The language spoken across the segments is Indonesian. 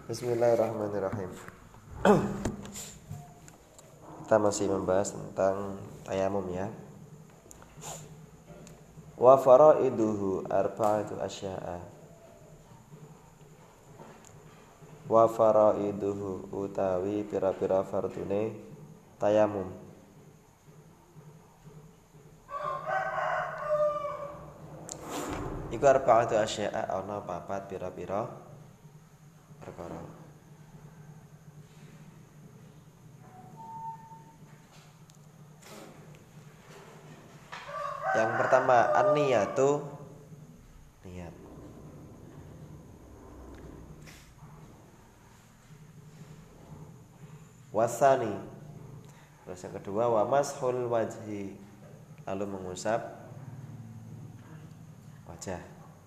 Bismillahirrahmanirrahim. Kita masih membahas tentang tayamum ya. Wa faraiduhu arba'atu asya'a. Wa faraiduhu utawi pira-pira fardune tayamum. Iku arba'atu asya'a ana papat pira-pira perkara. Yang pertama an-niyatu, niat. Wasani. Terus yang kedua wa mashul wajhi, lalu mengusap wajah.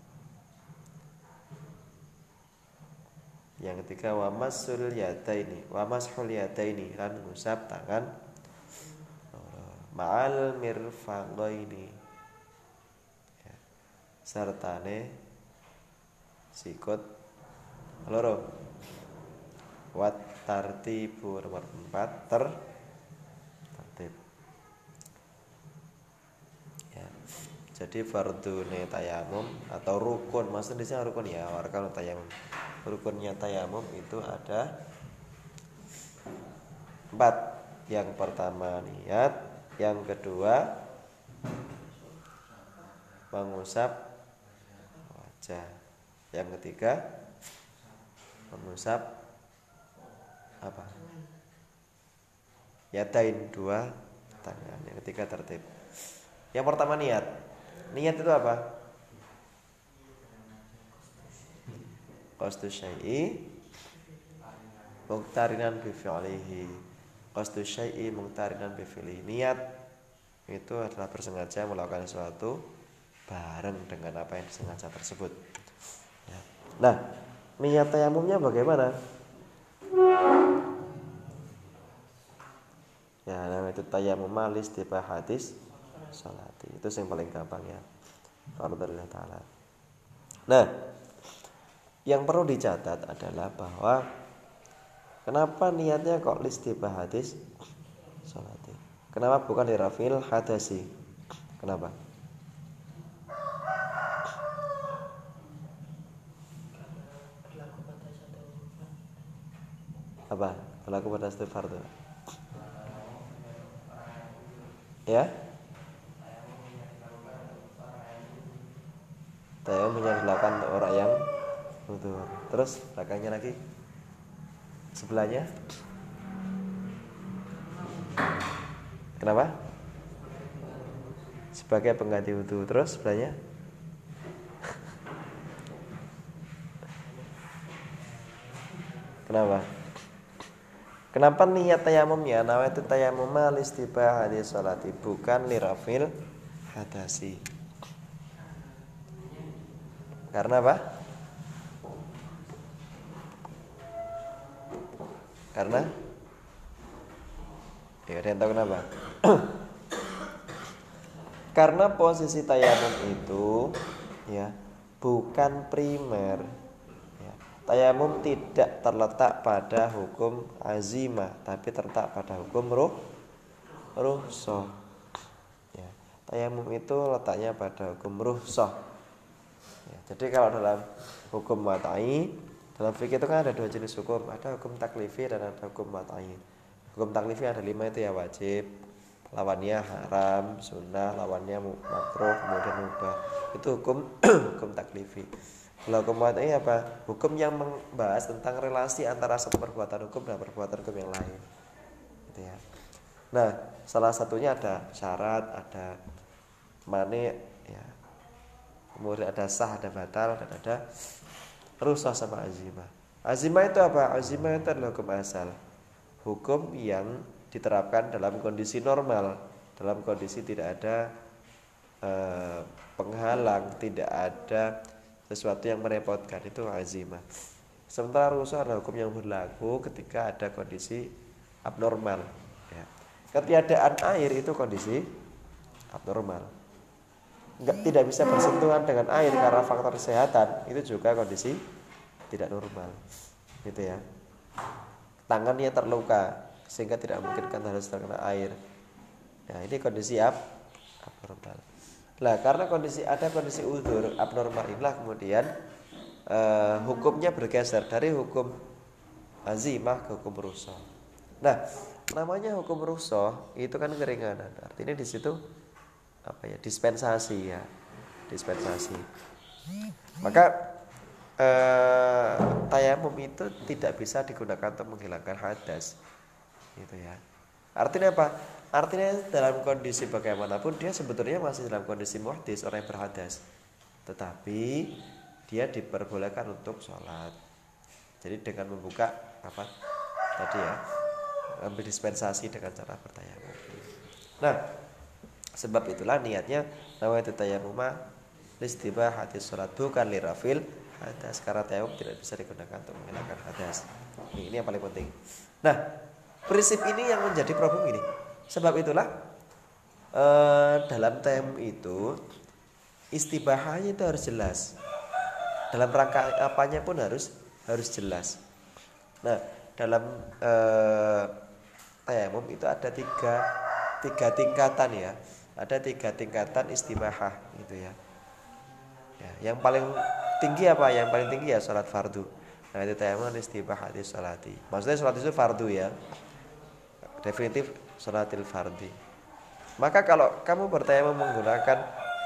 Yang ketiga wa mashul yadaini, wa mashul yadaini, lan mengusap tangan ma'al mirfaqaini, ya, sertane sikut loro. Wat tartibu nomor 4 tertib. Ya. Jadi fardune tayamum atau rukun, maksudnya di sini rukun ya, warkan tayamum. Rukunnya tayamum itu ada 4. Yang pertama niat, yang kedua mengusap wajah, yang ketiga mengusap apa? Yadain, 2 tangan, yang ketiga tertib. Yang pertama niat. Niat itu apa? Qasdu syai'i muqtarinan bi fi'lihi. Qasdu syai'i muqtarinan bi fi'lihi. Niat itu adalah bersengaja melakukan sesuatu bareng dengan apa yang disengaja tersebut. Ya. Nah, niat tayamumnya bagaimana? Ya, namanya itu tayamum malis tiba hadis salati. Itu yang paling gampang ya. Fardhulillah taala. Nah, yang perlu dicatat adalah bahwa kenapa niatnya kok listibah hadis salati? Kenapa bukan dirafil hadasi? Kenapa? Apa? Berlaku pada setiap fardu. Ya? Tayamum yang dilakukan untuk orang yang butuh. Terus belakangnya lagi, sebelahnya. Kenapa? Sebagai pengganti wudu. Terus sebelahnya. Kenapa? Kenapa niat tayamumnya nama itu tayamum listibah hadis salati, bukan lirafil hadasi? Karena apa? Karena ya, ada yang tahu kenapa? Karena posisi tayamum itu ya bukan primer. Ya. Tayamum tidak terletak pada hukum azimah, tapi terletak pada hukum rukhsah. Ya. Tayamum itu letaknya pada hukum rukhsah. Ya. Jadi kalau dalam hukum wat'i, dalam fikih itu kan ada 2 jenis hukum, ada hukum taklifi dan ada hukum wat'i. Hukum taklifi ada 5 itu ya, wajib, lawannya haram, sunnah, lawannya makruh, kemudian mubah. Itu hukum hukum taklifi. Kalau hukum wat'i apa? Hukum yang membahas tentang relasi antara satu perbuatan hukum dan perbuatan hukum yang lain. Gitu ya. Nah, salah satunya ada syarat, ada mani, ya. Kemudian ada sah, ada batal, dan ada rukhsah sama azimah. Azimah itu apa? Azimah itu adalah hukum asal, hukum yang diterapkan dalam kondisi normal, dalam kondisi tidak ada penghalang, tidak ada sesuatu yang merepotkan, itu azimah. Sementara rukhsah adalah hukum yang berlaku ketika ada kondisi abnormal. Ya. Ketiadaan air itu kondisi abnormal. Tidak bisa bersentuhan dengan air karena faktor kesehatan, itu juga kondisi tidak normal. gitu ya. Tangannya terluka sehingga tidak mungkin kan harus terkena air. Nah, ini kondisi abnormal. Nah, karena ada kondisi uzur abnormal inilah kemudian hukumnya bergeser dari hukum azimah ke hukum rukhsah. Nah, namanya hukum rukhsah itu kan keringanan. Artinya di situ apa ya? Dispensasi ya. Dispensasi. Maka tayamum itu tidak bisa digunakan untuk menghilangkan hadas. Gitu ya. Artinya apa? Artinya dalam kondisi bagaimanapun dia sebetulnya masih dalam kondisi muhdis, orang yang berhadas. Tetapi dia diperbolehkan untuk sholat. Jadi dengan membuka apa tadi ya, ambil dispensasi dengan cara bertayamum. Nah, sebab itulah niatnya nawaitu tayammuma listibahati sholat, bukan lirafil hadas, karena tayamum tidak bisa digunakan untuk menghilangkan hadas. Ini yang paling penting. Nah, prinsip ini yang menjadi problem ini. Sebab itulah dalam tayamum itu istibahahnya itu harus jelas. Dalam rangka apanya pun harus jelas. Nah, dalam tayamum itu ada tiga tingkatan ya. Ada 3 tingkatan istibahah gitu ya. Yang paling tinggi apa? Yang paling tinggi ya sholat fardu. Nah, itu tayamum istibahati sholati. Maksudnya sholat itu fardu ya. Definitif sholatil fardi. Maka kalau kamu bertayamum menggunakan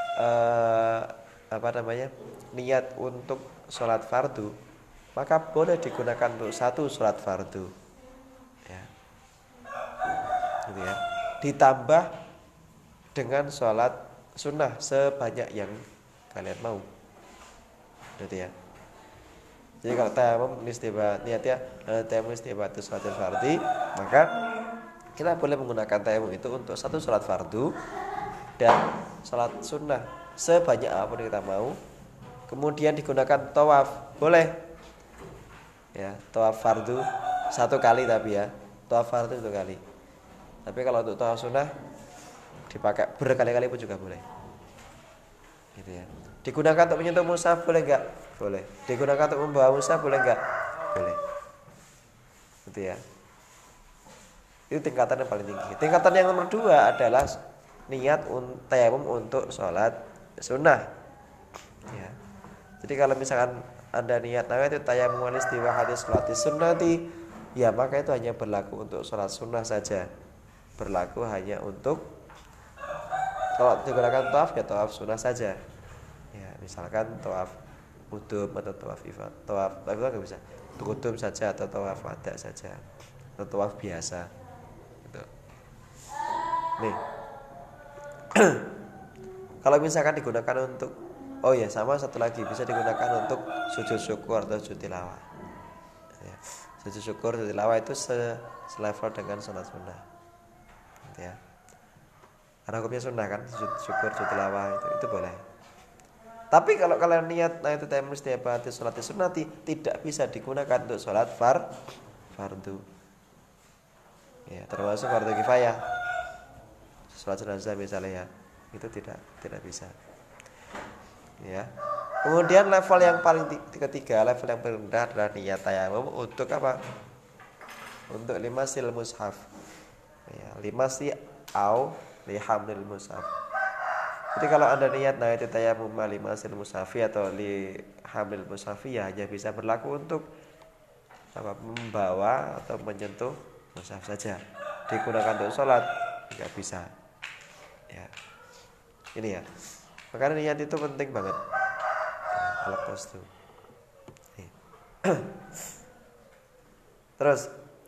niat untuk sholat fardu, maka boleh digunakan untuk satu sholat fardu ya. Gitu ya. Ditambah dengan sholat sunnah sebanyak yang kalian mau. Gitu ya. Jadi kalau tayamum niatnya tayamum istibahatu sholatil fardi, maka kita boleh menggunakan tayamum itu untuk satu sholat fardu dan sholat sunnah sebanyak apapun yang kita mau. Kemudian digunakan tawaf, boleh ya, tawaf fardu 1 kali tapi ya, tawaf fardu 1 kali. Tapi kalau untuk tawaf sunnah dipakai berkali-kali pun juga boleh. Gitu ya. Digunakan untuk menyentuh mushaf boleh enggak? Boleh. Digunakan untuk membawa mushaf boleh enggak? Boleh. Gitu ya. Itu tingkatan yang paling tinggi. Tingkatan yang nomor 2 adalah niat tayamum untuk sholat sunnah ya. Jadi kalau misalkan Anda niat nawaitu tayammum listiwahati sholati sunnati, ya maka itu hanya berlaku untuk sholat sunnah saja. Berlaku hanya untuk kalau digunakan tawaf ya tawaf sunnah saja. Ya, misalkan tawaf qudum atau tawaf ifad. Tawaf itu enggak bisa. Qudum saja atau tawaf wada saja. Atau tawaf biasa. Gitu. Nih. Kalau misalkan digunakan untuk sama satu lagi bisa digunakan untuk sujud syukur atau sujud tilawah. Ya. Sujud syukur, sujud tilawah itu selevel dengan sholat sunnah. Gitu ya. Karena hukumnya sunnah kan, sujud syukur, sujud tilawah itu boleh. Tapi kalau kalian niat itu tayamum istibahati sholati sunnati tidak bisa digunakan untuk sholat fardu. Ya, termasuk fardu kifayah. Sholat jenazah misalnya ya, itu tidak bisa. Ya. Kemudian level yang paling ketiga, level yang paling rendah adalah niat tayamum untuk apa? Untuk limasil mushaf. Ya, limasi au lihamlil mushaf. Jadi kalau Anda niat itu tayamum limasil mushafi atau lihamlil mushafi ya hanya bisa berlaku untuk apa? Membawa atau menyentuh mushaf saja. Digunakan untuk sholat tidak bisa. Ya. Ini ya. Makanya niat itu penting banget. Alat kostum. Terus,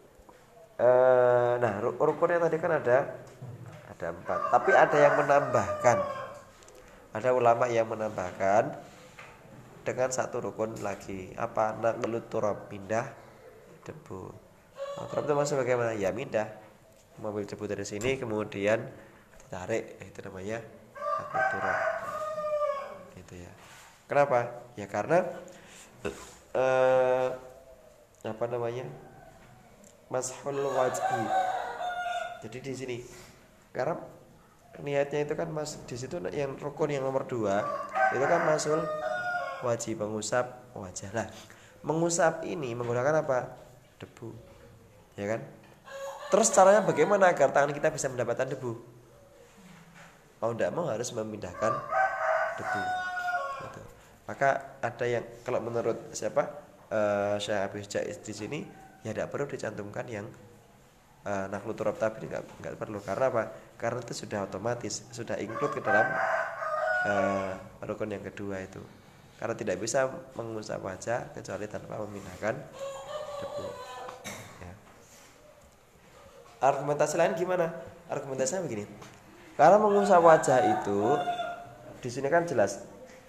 rukunnya tadi kan ada 4. Tapi ada yang menambahkan. Ada ulama yang menambahkan dengan satu rukun lagi. Apa? Naqlut turab, pindah debu. Turab itu maksudnya bagaimana? Ya pindah, mengambil debu dari sini kemudian ditarik, itu namanya naqlut turab. Gitu ya. Kenapa? Ya karena mashul wajhi. Jadi di sini karena niatnya itu kan di situ yang rukun yang nomor 2 itu kan mashul wajib, mengusap wajah lah. mengusap ini menggunakan apa? Debu. Ya kan? Terus caranya bagaimana agar tangan kita bisa mendapatkan debu? Mau tidak mau harus memindahkan debu. Gitu. Maka ada yang kalau menurut siapa? Syekh Abi Jais di sini ya tidak perlu dicantumkan yang naklu turab tapi enggak perlu. Karena apa? Karena itu sudah otomatis, sudah include ke dalam rukun yang kedua itu. Karena tidak bisa mengusap wajah kecuali tanpa memindahkan debu. Ya. Argumentasi lain gimana? Argumentasinya begini. Karena mengusap wajah itu di sini kan jelas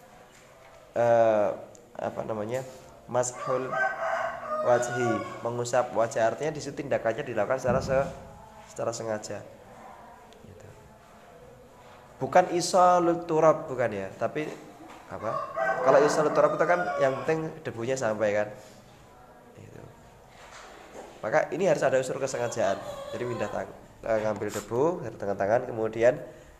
mashul wajhi, mengusap wajah, artinya di situ tindakannya dilakukan secara sengaja. Gitu. Bukan isolut turab, bukan ya, tapi apa? Kalau isolut turab itu kan yang penting debunya sampai kan. Gitu. Maka ini harus ada unsur kesengajaan. Jadi ngambil debu dari tangan kemudian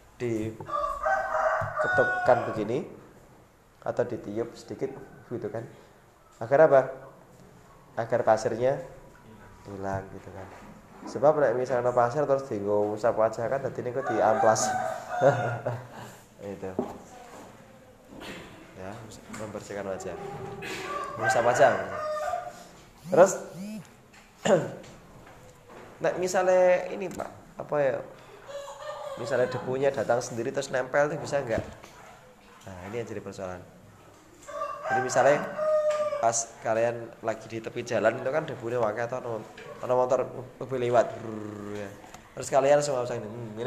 diketukkan begini atau ditiup sedikit gitu kan. Agar apa? Agar pasirnya hilang gitu kan. Sebab misalnya pasir terus dienggo usap wajah kan dadi niku diamplas. Itu. Ya, membersihkan wajah. Mengusap wajah. Terus nah misalnya ini Pak, apa ya? Misalnya debunya datang sendiri terus nempel itu bisa enggak? Nah, ini yang jadi persoalan. Jadi misalnya pas kalian lagi di tepi jalan itu kan debunya wakai atau ono motor mobil lewat. Ya. Terus kalian semua usah ini.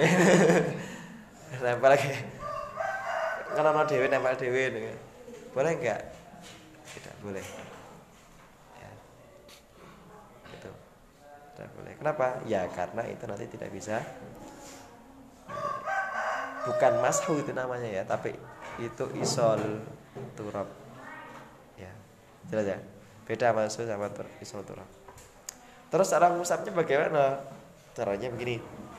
Nempel lagi. Kan ono dhewe nempel dhewe gitu. Boleh enggak? Tidak boleh. Ya. Gitu. Tidak boleh. Kenapa? Ya karena itu nanti tidak bisa. Bukan mashu itu namanya ya, tapi itu isol turab. Ya. Jelas ya? Beda mashu sama isol turab. Terus cara mengusapnya bagaimana? Caranya begini.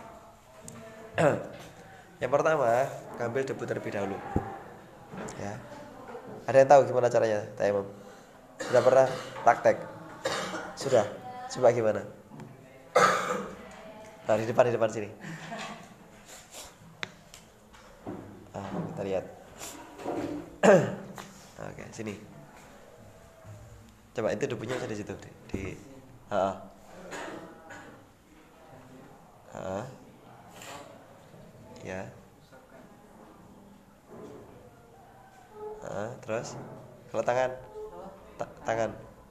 Yang pertama, ambil debu terlebih dahulu. Ya. Ada yang tahu gimana caranya, Taimum? Sudah pernah praktek? Sudah? Coba gimana? Nah, di depan sini. Kita lihat. Oke, sini. Coba itu debunya ada di situ ya. Terus kalau tangan tangan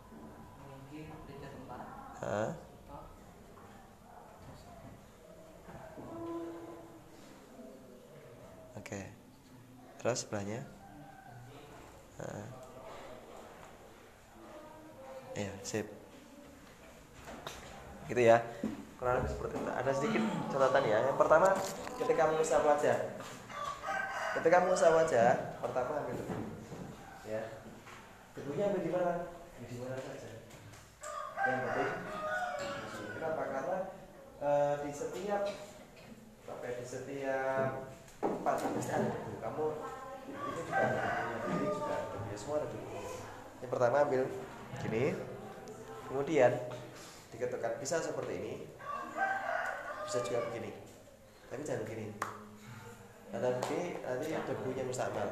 oke. Terus sebelahnya ya, sip. Gitu ya. Kurang lebih seperti itu. Ada sedikit catatan ya. Yang pertama, ketika mengusap wajah. Pertama ambil debu. Ya. Debunya ambil di mana? Di mana saja. Yang penting. Kenapa? Karena di setiap tempat pasti ada debu. Kamu ini juga ada debu, ini juga ada debu. Ya, semua ada debu. Yang pertama ambil gini. Kemudian diketukkan, bisa seperti ini, bisa juga begini, tapi jangan begini. Nanti debunya mustakmal.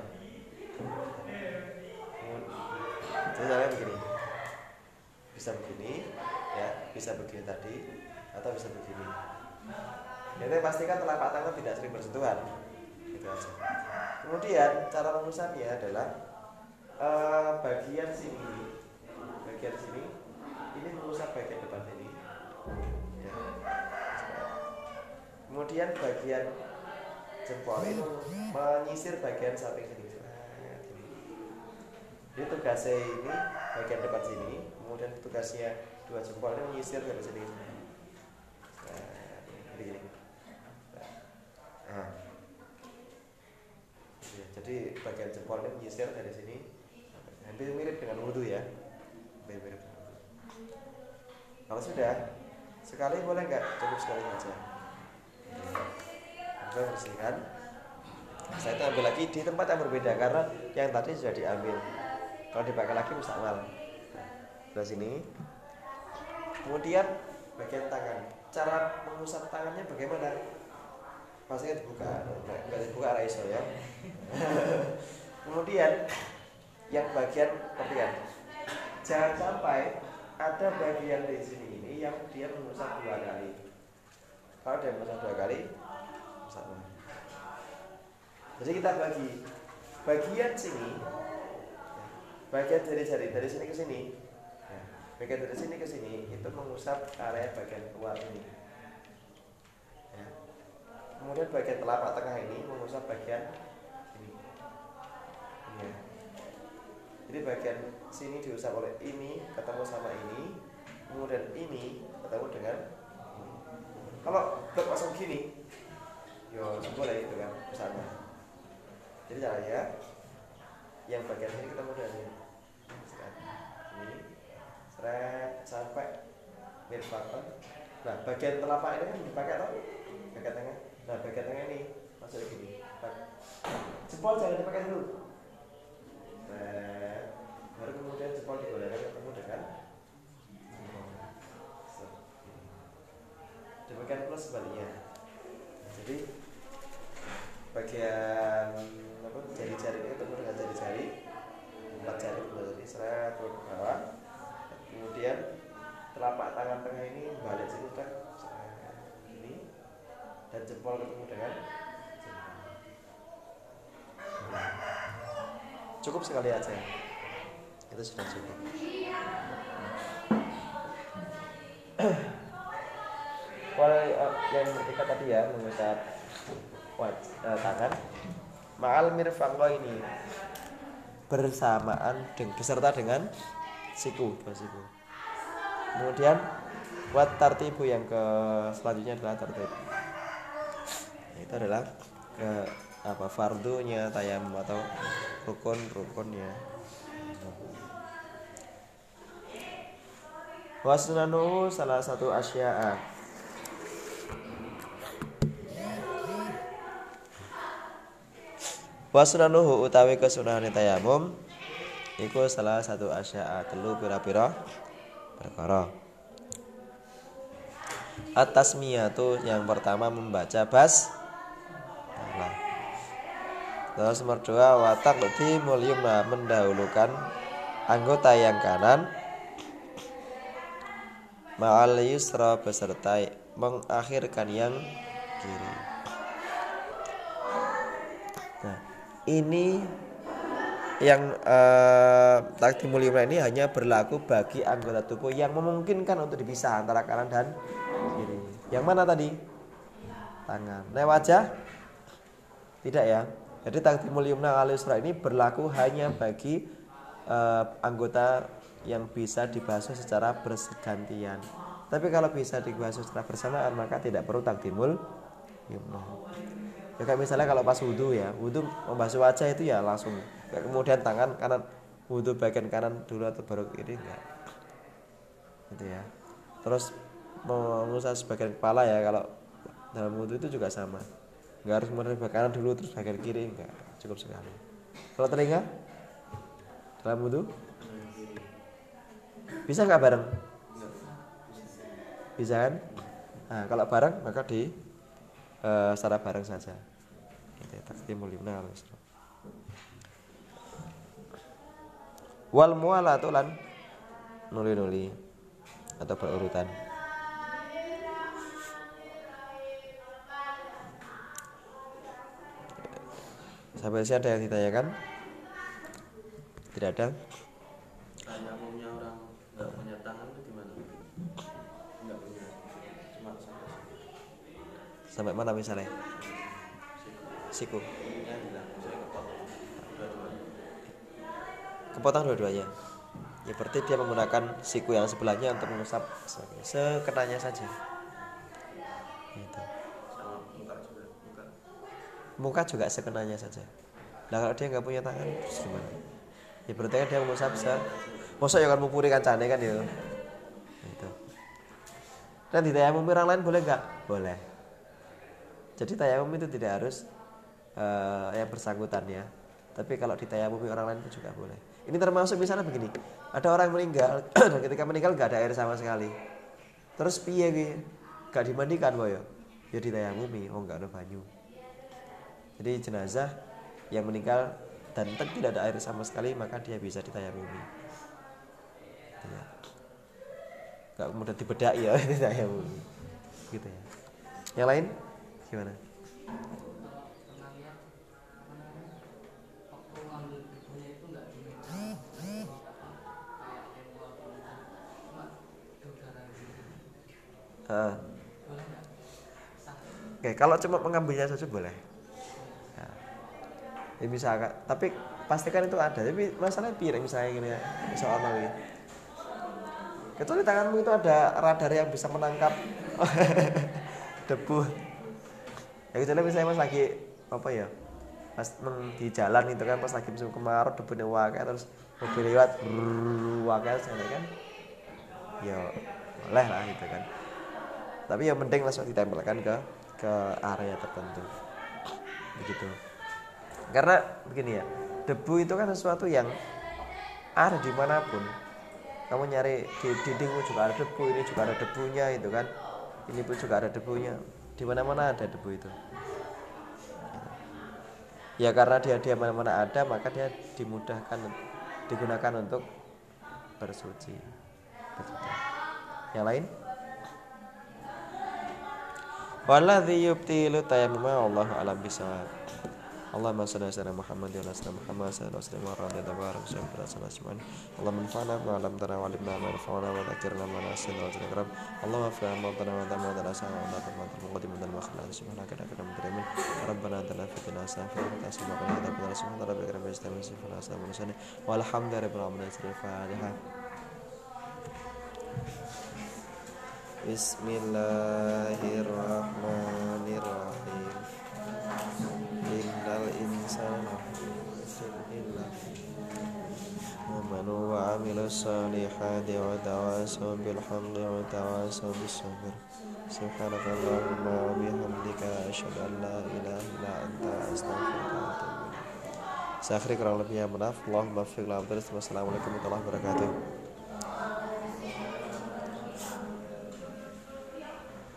Jadi caranya begini, bisa begini, ya, bisa begini tadi, atau bisa begini. Jadi pastikan telapak tangan tidak sering bersentuhan, gitu aja. Kemudian cara mengusapnya adalah bagian sini ini mengusap bagian depan ini. Ya. Kemudian bagian jempol itu menyisir bagian samping sini. Jadi tugasnya ini bagian depan sini, kemudian tugasnya dua jempol ini menyisir dari sini. Begini. Jadi bagian jempol ini menyisir dari sini. Hampir mirip dengan wudu ya. Mirip. Kalau sudah sekali boleh enggak? Cukup sekali saja. Kita bersihkan. Saya itu ambil lagi di tempat yang berbeda karena yang tadi sudah diambil. Kalau dipakai lagi mustakmal. sebelah sini. Kemudian bagian tangan. Cara mengusap tangannya bagaimana? Pastinya dibuka, enggak dibuka arah iso ya. Kemudian yang bagian perhatian. Jangan sampai ada bagian di sini ini yang dia mengusap 2 kali. Kalau dia mengusap 2 kali, usap. Jadi kita bagi bagian sini, bagian jari-jari dari sini ke sini. Bagian dari sini ke sini itu mengusap area bagian luar ini. Ya. Kemudian bagian telapak tengah ini mengusap bagian ini. Ya. Jadi bagian sini diusap oleh ini ketemu sama ini, kemudian ini ketemu dengan ini. Kalau blok kosong gini, yo boleh itu kan bersama. Jadi caranya yang bagian sini ketemu dengan ini. Sampai mirfaqan. Nah, bagian telapak ini kan dipakai toh? Bagian tengah. Nah, bagian tengah ini masuk gini. Jempol jangan dipakai dulu. Baru kemudian jempol digolongkan ketemu dengan demikian pula sebaliknya. Jadi bagian apa jari-jari ini ketemu dengan jari-jari 4 jari berarti seret ke bawah. Kemudian telapak tangan tengah ini balik sini kan ini dan jempol ketemu dengan jempol. Cukup sekali aja, itu sudah cukup. Kalau yang ketika tadi ya mengusap tangan ma'al mirfaqo ini bersamaan beserta dengan siku. Kemudian buat tartibu yang ke selanjutnya adalah tartib. Itu adalah ke fardunya tayamum atau rukun-rukunnya. Wasnanu salah satu asya'a. Wasnanuhu utawi kesunahane tayamum iku salah satu asya'a telu pira-pira perkara. At-tasmiyatu yang pertama membaca basmalah. Terus nomor 2 wa taqdimul yumna mendahulukan anggota yang kanan ma'al yusra beserta mengakhirkan yang kiri. Nah, ini yang taqdimul yumna ini hanya berlaku bagi anggota tubuh yang memungkinkan untuk dipisah antara kanan dan kiri. Yang mana tadi? Tangan. Nah, wajah? Tidak ya. Jadi taqdimul yumna al yusra ini berlaku hanya bagi anggota yang bisa dibasuh secara bergantian. Tapi kalau bisa dibasuh secara bersamaan maka tidak perlu taqdimul yumna. Ya kayak misalnya kalau pas wudu ya, wudu membasuh wajah itu ya langsung. Kemudian tangan kanan, wudu bagian kanan dulu atau baru kiri enggak. Gitu ya. Terus mengusap sebagian kepala ya kalau dalam wudu itu juga sama. Enggak harus kemudian bagian kanan dulu terus bagian kiri enggak, cukup sekali. Kalau telinga dalam wudu bisa enggak bareng? Bisa kan? Nah, kalau bareng maka secara bareng saja. Itu taqdimul yumna al yusra. Wal muwalatu lan nuli-nuli atau berurutan. Sampai sini ada yang ditanyakan? Tidak ada? Tayamumnya orang nggak punya tangan itu gimana? Nggak punya, cuma sampai mana misalnya? Siku. Ininya bilang, saya kepotong dua-duanya. Kepotong dua-duanya. Ya berarti dia menggunakan siku yang sebelahnya untuk mengusap sekenanya saja. Gitu. Sama muka juga, Muka juga sekenanya saja. Nah kalau dia nggak punya tangan terus gimana? Ya berarti kan dia mengusap masa ya kan mupuri kancane kan ya. Gitu. Dan di tayamum orang lain boleh nggak? Boleh. Jadi tayamum itu tidak harus yang bersangkutan ya. Tapi kalau ditayamumi orang lain pun juga boleh. Ini termasuk misalnya begini, ada orang meninggal dan ketika meninggal nggak ada air sama sekali. Terus piye ki? Gak dimandikan boyo? Ya ditayamumi, oh nggak ada banyu. Jadi jenazah yang meninggal dan tidak ada air sama sekali maka dia bisa ditayamumi. Ya. Gak mudah dibedai ya ditayamumi. Gitu ya. Yang lain gimana? Oke, kalau cuma mengambilnya saja boleh. Ya misalkan, tapi pastikan itu ada. Tapi masalahnya piring misalnya gini ya, soal ini. Kecuali tanganmu itu ada radar yang bisa menangkap debu. Ya kecuali misalnya mas lagi apa ya, pas di jalan itu kan pas lagi musim kemarau debunya wakai terus mobil lewat wakai sana kan, ya boleh lah gitu kan. Tapi yang penting langsung ditempelkan ke area tertentu, begitu. Karena begini ya, debu itu kan sesuatu yang ada dimanapun. Kamu nyari di dindingmu juga ada debu, ini juga ada debunya itu kan. Ini pun juga ada debunya. Di mana-mana ada debu itu. Ya karena dia mana-mana ada, maka dia dimudahkan digunakan untuk bersuci. Yang lain? Walladzi yubtilu tayammuma wallahu a'lam bishawab. Allahumma shalli ala Muhammad wa ala ali Muhammad sallallahu alaihi wasallam. Allahumma anfa'na bima 'allamtana wa 'allimna ma yanfa'una wa dhakkirna ma nasina wa zikra. Allahumma fa'al mawtana wa tamawtana sa'a wa ta'ala muqaddiman dan makhlan subhanaka la ilaha illa anta rabbana atina fid dunya hasanah wa qina adzaban nar subhana rabbika rabbil izzati amma yasifun wa salamun 'alal mursalin walhamdulillahi rabbil alamin. Al-Fatihah. Bismillahirrahmanirrahim. Innal insana illa amanu wa amilus solihati wa tawasaw bil haqqi wa tawasaw bis sabr. Subhanakallahumma wa bihamdika asyhadu an la ilaha illa anta astaghfiruka wa atubu ilaik. Saya akhiri kurang lebihnya maaf. Allahumma fiqh. Wassalamualaikum warahmatullahi wabarakatuh.